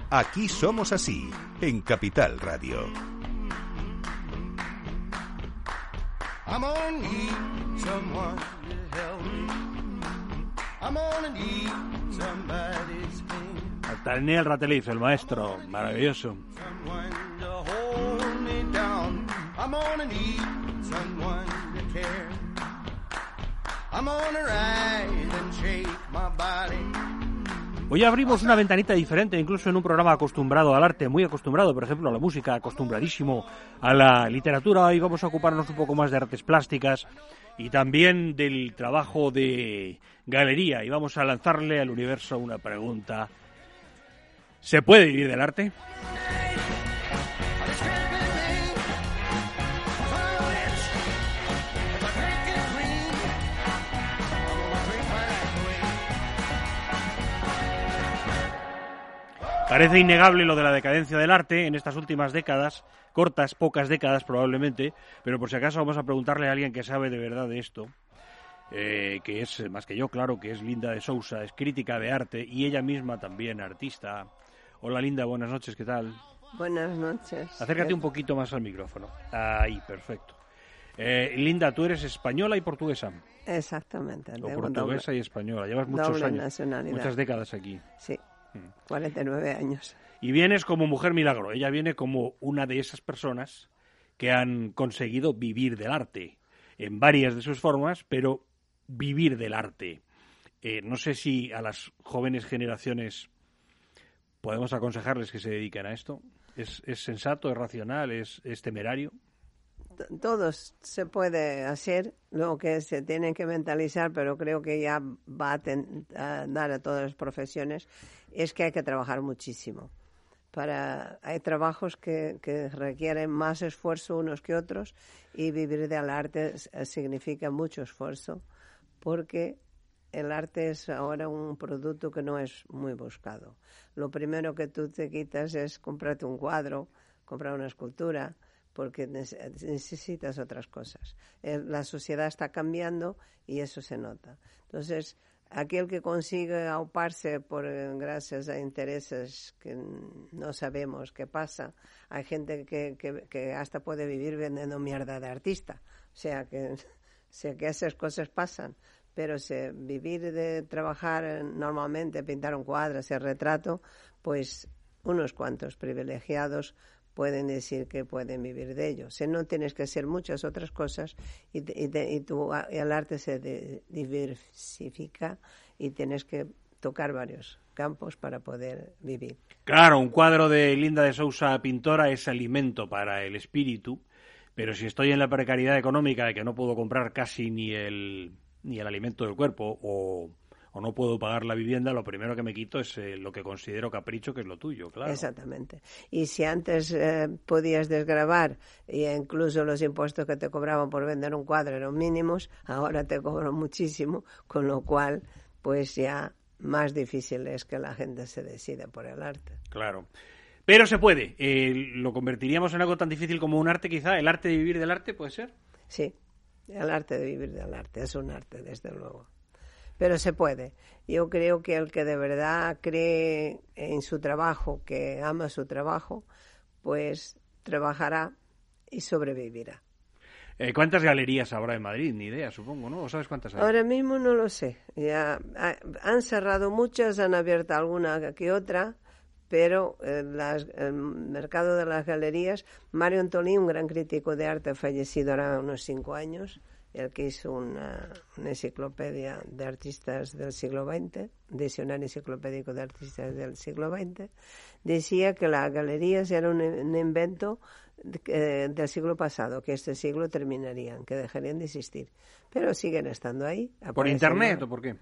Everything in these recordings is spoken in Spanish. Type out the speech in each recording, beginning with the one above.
Aquí somos así, en Capital Radio. I'm gonna need someone to help me. I'm gonna need somebody's hand. Daniel Rateliff, el maestro, maravilloso. Someone to hold me down. I'm gonna need someone to care. I'm gonna ride and shake my body. Hoy abrimos una ventanita diferente, incluso en un programa acostumbrado al arte, muy acostumbrado, por ejemplo, a la música, acostumbradísimo a la literatura. Hoy vamos a ocuparnos un poco más de artes plásticas y también del trabajo de galería. Y vamos a lanzarle al universo una pregunta. ¿Se puede vivir del arte? Parece innegable lo de la decadencia del arte en estas últimas décadas, cortas, pocas décadas probablemente, pero por si acaso vamos a preguntarle a alguien que sabe de verdad de esto, que es más que yo, claro, que es Linda de Sousa, es crítica de arte y ella misma también artista. Hola Linda, buenas noches, ¿qué tal? Buenas noches. Acércate un poquito más al micrófono. Ahí, perfecto. Linda, tú eres española y portuguesa. Exactamente. O portuguesa y española. Llevas muchos años, nacionalidad. muchas décadas aquí. Sí, 49 años. Y vienes como mujer milagro. Ella viene como una de esas personas que han conseguido vivir del arte en varias de sus formas, pero vivir del arte. No sé si a las jóvenes generaciones podemos aconsejarles que se dediquen a esto. ¿Es sensato, es racional, es temerario? Todo se puede hacer, lo que se tiene que mentalizar, pero creo que ya va a dar a todas las profesiones, es que hay que trabajar muchísimo. Hay trabajos que requieren más esfuerzo unos que otros y vivir del arte significa mucho esfuerzo, porque el arte es ahora un producto que no es muy buscado. Lo primero que tú te quitas es comprarte un cuadro, comprar una escultura, porque necesitas otras cosas. La sociedad está cambiando y eso se nota. Entonces, aquel que consigue auparse gracias a intereses que no sabemos qué pasa, hay gente que hasta puede vivir vendiendo mierda de artista. O sea que esas cosas pasan. Pero vivir de trabajar normalmente, pintar un cuadro, hacer retrato, pues unos cuantos privilegiados pueden decir que pueden vivir de ello. No tienes que hacer muchas otras cosas y el arte se diversifica y tienes que tocar varios campos para poder vivir. Claro, un cuadro de Linda de Sousa, pintora, es alimento para el espíritu, pero si estoy en la precariedad económica de que no puedo comprar casi ni el alimento del cuerpo o no puedo pagar la vivienda, lo primero que me quito es lo que considero capricho, que es lo tuyo, claro. Exactamente. Y si antes podías desgravar e incluso los impuestos que te cobraban por vender un cuadro eran mínimos, ahora te cobran muchísimo, con lo cual pues ya más difícil es que la gente se decida por el arte. Claro. Pero se puede. ¿Lo convertiríamos en algo tan difícil como un arte, quizá? ¿El arte de vivir del arte puede ser? Sí, el arte de vivir del arte es un arte, desde luego. Pero se puede. Yo creo que el que de verdad cree en su trabajo, que ama su trabajo, pues trabajará y sobrevivirá. ¿Cuántas galerías habrá en Madrid? Ni idea, supongo, ¿no? ¿O sabes cuántas hay? Ahora mismo no lo sé. Ya han cerrado muchas, han abierto alguna que otra, pero el mercado de las galerías... Mario Antolí, un gran crítico de arte, fallecido ahora unos 5 años, el que hizo una enciclopedia de artistas del siglo XX, diccionario enciclopédico de artistas del siglo XX, decía que las galerías eran un invento del siglo pasado, que este siglo terminarían, que dejarían de existir. Pero siguen estando ahí. ¿Por internet o por qué?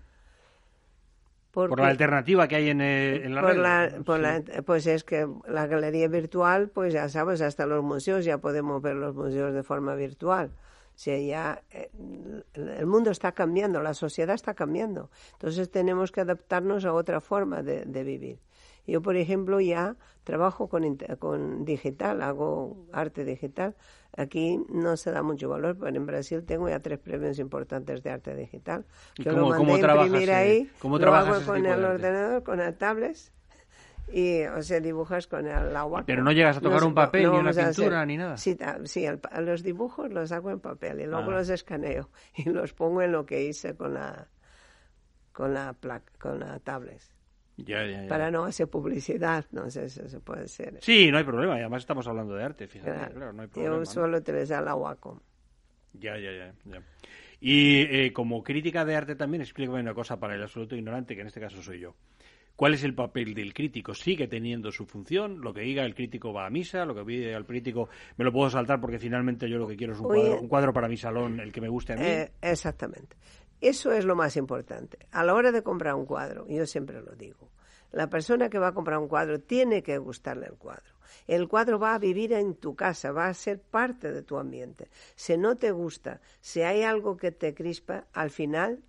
Por la alternativa que hay en la red. Pues es que la galería virtual, pues ya sabes, hasta los museos ya podemos ver los museos de forma virtual. O sea, ya el mundo está cambiando, la sociedad está cambiando. Entonces tenemos que adaptarnos a otra forma de vivir. Yo, por ejemplo, ya trabajo con digital, hago arte digital. Aquí no se da mucho valor, pero en Brasil tengo ya 3 premios importantes de arte digital. ¿Y que lo mandé a imprimir ahí, ¿cómo lo hago con el ordenador, con el tablet, Y, o sea, dibujas con el agua. Pero no llegas a tocar un papel, ni una vamos a pintura, ni nada. Sí, los dibujos los hago en papel y luego los escaneo y los pongo en lo que hice con la tablet. Ya. Para no hacer publicidad, no sé si se puede hacer. Sí, no hay problema, y además estamos hablando de arte, fíjate, Claro, no hay problema. yo suelo utilizar la Wacom. Ya. Y como crítica de arte también, explícame una cosa para el absoluto ignorante, que en este caso soy yo. ¿Cuál es el papel del crítico? ¿Sigue teniendo su función? Lo que diga el crítico va a misa, lo que diga el crítico me lo puedo saltar porque finalmente yo lo que quiero es un cuadro para mi salón, el que me guste a mí. Exactamente. Eso es lo más importante. A la hora de comprar un cuadro, yo siempre lo digo, la persona que va a comprar un cuadro tiene que gustarle el cuadro. El cuadro va a vivir en tu casa, va a ser parte de tu ambiente. Si no te gusta, si hay algo que te crispa, al final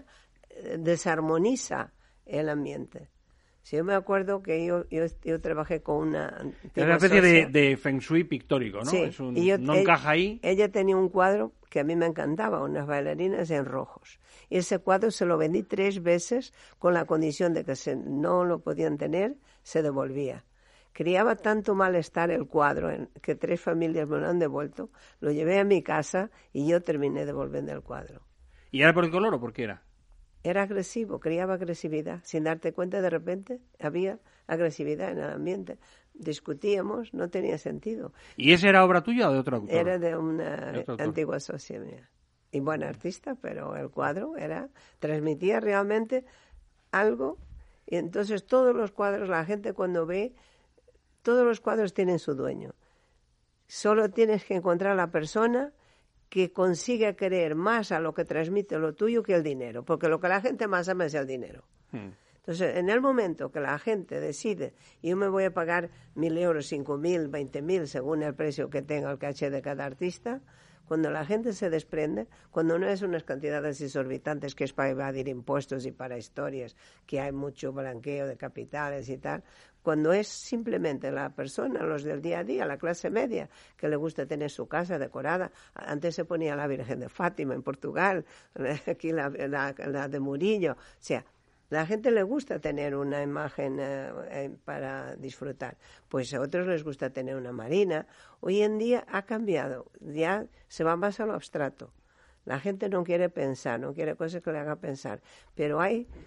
desarmoniza el ambiente. Si yo me acuerdo que yo trabajé con una especie de feng shui pictórico, ¿no? Sí, no encaja ahí. Ella tenía un cuadro que a mí me encantaba, unas bailarinas en rojos. Y ese cuadro se lo vendí 3 veces con la condición de que si no lo podían tener, se devolvía. Creaba tanto malestar el cuadro que 3 familias me lo han devuelto. Lo llevé a mi casa y yo terminé devolviendo el cuadro. ¿Y era por el color o por qué era? Era agresivo, creaba agresividad. Sin darte cuenta, de repente había agresividad en el ambiente. Discutíamos, no tenía sentido. ¿Y esa era obra tuya o de otro autor? Era de una antigua socia mía. Y buena artista, pero el cuadro transmitía realmente algo. Y entonces todos los cuadros, la gente cuando ve, todos los cuadros tienen su dueño. Solo tienes que encontrar a la persona que consiga querer más a lo que transmite lo tuyo que el dinero, porque lo que la gente más ama es el dinero. Entonces, en el momento que la gente decide, yo me voy a pagar 1.000 euros, 5.000, 20.000, según el precio que tenga el caché de cada artista, cuando la gente se desprende, cuando no es unas cantidades exorbitantes que es para evadir impuestos y para historias, que hay mucho blanqueo de capitales y tal, cuando es simplemente la persona, los del día a día, la clase media, que le gusta tener su casa decorada. Antes se ponía la Virgen de Fátima en Portugal, aquí la de Murillo. O sea, la gente le gusta tener una imagen para disfrutar. Pues a otros les gusta tener una marina. Hoy en día ha cambiado, ya se va más a lo abstracto. La gente no quiere pensar, no quiere cosas que le hagan pensar. Pero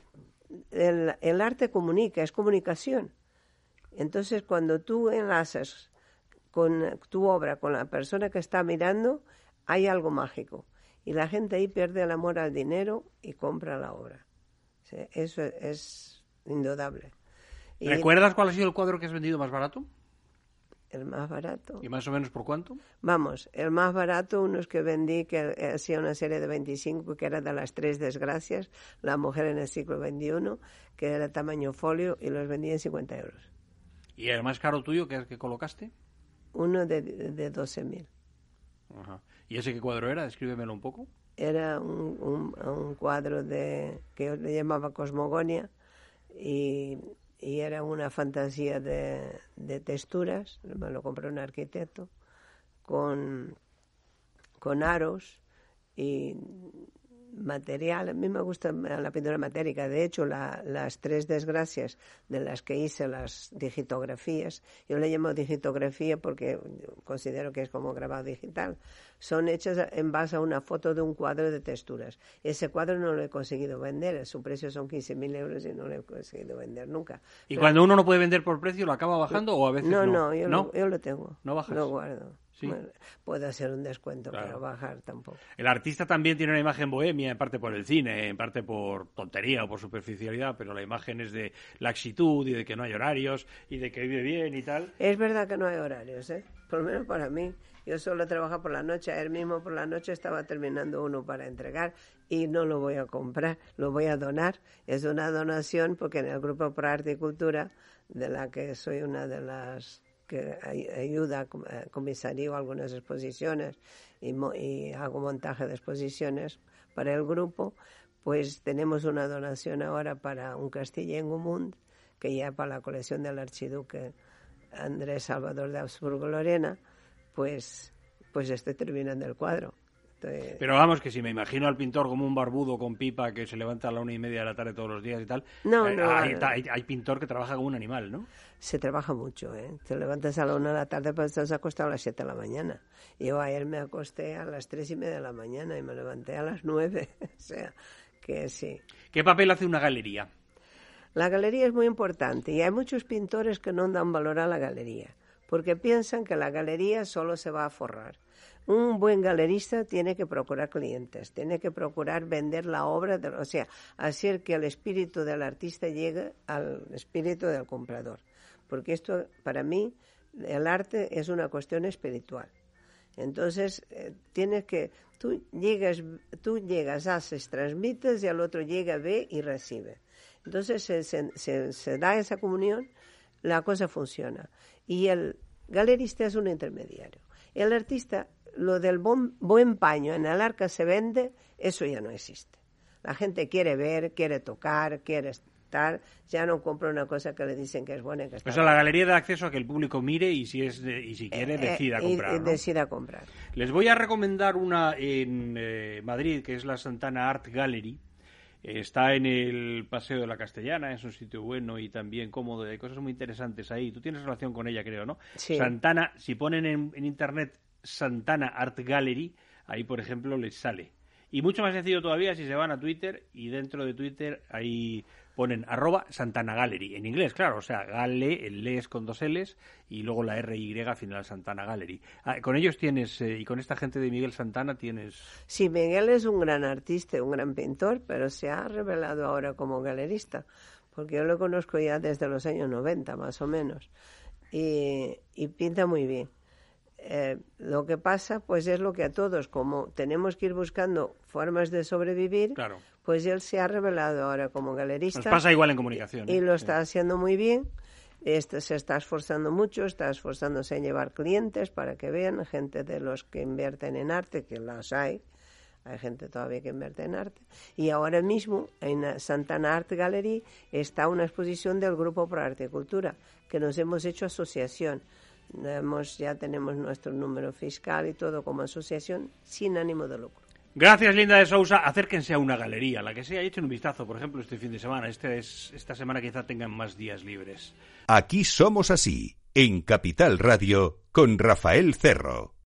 el arte comunica, es comunicación. Entonces, cuando tú enlazas con tu obra con la persona que está mirando, hay algo mágico. Y la gente ahí pierde el amor al dinero y compra la obra. Sí, eso es indudable. ¿Recuerdas cuál ha sido el cuadro que has vendido más barato? El más barato. ¿Y más o menos por cuánto? Vamos, el más barato, unos que vendí, que hacía una serie de 25, que era de las 3 desgracias, la mujer en el siglo XXI, que era tamaño folio, y los vendí en 50 euros. ¿Y el más caro tuyo que colocaste? Uno de 12.000. Ajá. ¿Y ese qué cuadro era? Descríbemelo un poco. Era un cuadro que yo le llamaba Cosmogonia, y era una fantasía de texturas. Me lo compró un arquitecto con aros y material. A mí me gusta la pintura matérica. De hecho, las 3 desgracias de las que hice las digitografías, yo le llamo digitografía porque considero que es como grabado digital, son hechas en base a una foto de un cuadro de texturas. Ese cuadro no lo he conseguido vender, su precio son 15.000 euros y no lo he conseguido vender nunca. ¿Y cuando uno no puede vender por precio, lo acaba bajando o a veces no? No, yo lo tengo. ¿No bajas? Lo guardo. ¿Sí? Bueno, puedo hacer un descuento, claro, pero bajar tampoco. El artista también tiene una imagen bohemia, en parte por el cine, en parte por tontería o por superficialidad, pero la imagen es de laxitud y de que no hay horarios y de que vive bien y tal. Es verdad que no hay horarios, por lo menos para mí. Yo solo trabajo por la noche. Ayer mismo por la noche estaba terminando uno para entregar y no lo voy a comprar, lo voy a donar. Es una donación porque en el Grupo Pro Arte y Cultura, de la que soy una de las que ayuda, comisario algunas exposiciones y hago montaje de exposiciones para el grupo, pues tenemos una donación ahora para un Castellengo Mund, que ya para la colección del archiduque Andrés Salvador de Habsburgo-Lorena, pues estoy terminando el cuadro. Pero vamos, que si me imagino al pintor como un barbudo con pipa que se levanta a la 1:30 de la tarde todos los días y tal, hay pintor que trabaja como un animal, ¿no? Se trabaja mucho, ¿eh? Te levantas a la 1 de la tarde, pero estás acostado a las 7 de la mañana. Yo ayer me acosté a las 3:30 de la mañana y me levanté a las 9, o sea, que sí. ¿Qué papel hace una galería? La galería es muy importante y hay muchos pintores que no dan valor a la galería, porque piensan que la galería solo se va a forrar. Un buen galerista tiene que procurar clientes, tiene que procurar vender la obra, o sea, hacer que el espíritu del artista llegue al espíritu del comprador. Porque esto, para mí, el arte es una cuestión espiritual. Entonces, tú llegas, haces, transmites y el otro llega, ve y recibe. Entonces, se da esa comunión, la cosa funciona. Y el galerista es un intermediario. El artista, lo del buen paño en el arca se vende, eso ya no existe. La gente quiere ver, quiere tocar, quiere estar, ya no compra una cosa que le dicen que es buena. Que está o sea, la galería da acceso a que el público mire y si quiere decida comprar. ¿No? Decida comprar. Les voy a recomendar una en Madrid, que es la Santana Art Gallery. Está en el Paseo de la Castellana, es un sitio bueno y también cómodo, hay cosas muy interesantes ahí. Tú tienes relación con ella, creo, ¿no? Sí. Santana, si ponen en internet Santana Art Gallery, ahí, por ejemplo, les sale. Y mucho más sencillo todavía si se van a Twitter y dentro de Twitter ahí ponen @Santana Gallery, en inglés, claro, o sea, Gale, el le es con 2 L's y luego la RY final, Santana Gallery. Con ellos tienes, y con esta gente de Miguel Santana tienes... Sí, Miguel es un gran artista, un gran pintor, pero se ha revelado ahora como galerista, porque yo lo conozco ya desde los años 90, más o menos, y pinta muy bien. Lo que pasa, pues es lo que a todos, como tenemos que ir buscando formas de sobrevivir, Claro. Pues él se ha revelado ahora como galerista. Nos pasa igual en comunicación. Y lo está haciendo muy bien. Se está esforzando mucho, está esforzándose en llevar clientes para que vean, gente de los que invierten en arte, que las hay gente todavía que invierte en arte. Y ahora mismo en Santana Art Gallery está una exposición del Grupo Pro Arte y Cultura, que nos hemos hecho asociación. Ya tenemos nuestro número fiscal y todo como asociación sin ánimo de lucro. Gracias, Linda de Sousa. Acérquense a una galería, la que sea, echen un vistazo, por ejemplo, este fin de semana. Esta semana quizá tengan más días libres. Aquí somos así, en Capital Radio, con Rafael Cerro.